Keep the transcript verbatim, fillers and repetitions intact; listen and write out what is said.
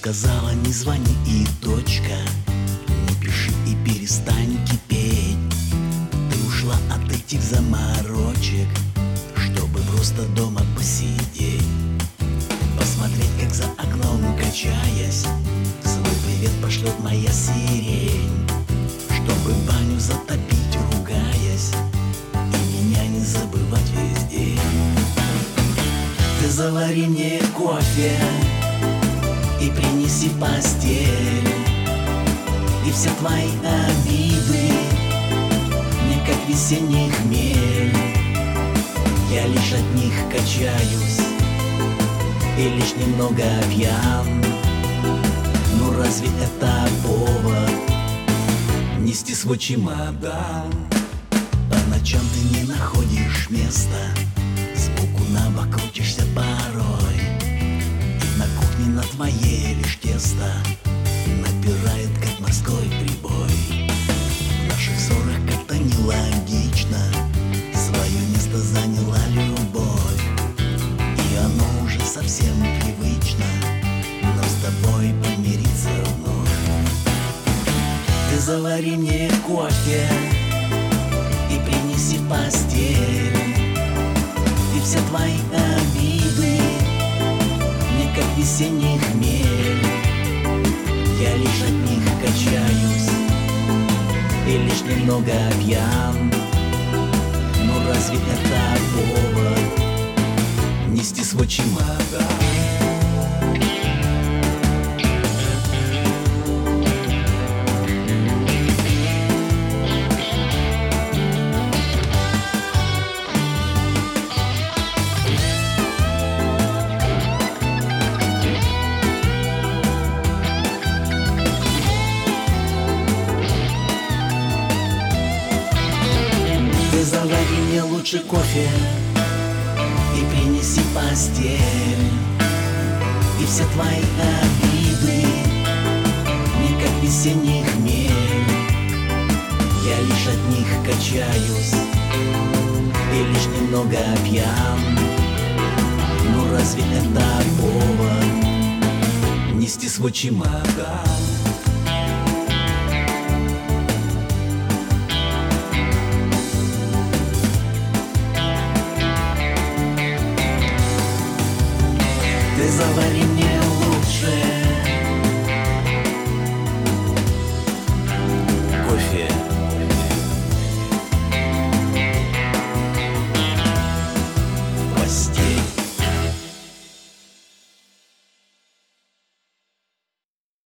сказала: не звони и точка, не пиши и перестань кипеть. Ты ушла от этих заморочек, чтобы просто дома посидеть, посмотреть, как за окном, качаясь, свой привет пошлет моя сирень, чтобы баню затопить, ругаясь, и меня не забывать весь день. Ты завари мне кофе и принеси постель, и все твои обиды мне как весенний хмель. Я лишь от них качаюсь и лишь немного пьян. Ну разве это повод нести свой чемодан? По ночам ты не находишь места, сбоку на бок крутишься порой, и на кухне на твоей лишь тесто напирает, как морской прибой. В наших ссорах как-то нелогично свое место заняла любовь, и оно уже совсем привычно нам с тобой помириться вновь. Ты завари мне кофе и принеси постель, и все твои обиды мне как весенний хмель. Я лишь от них качаюсь и лишь немного пьян. Ну разве это повод нести свой чемодан? Ты завари мне лучше кофе и принеси постель, и все твои обиды мне как весенний хмель. Я лишь от них качаюсь и лишь немного пьян. Ну разве это повод нести свой чемодан? Ты завари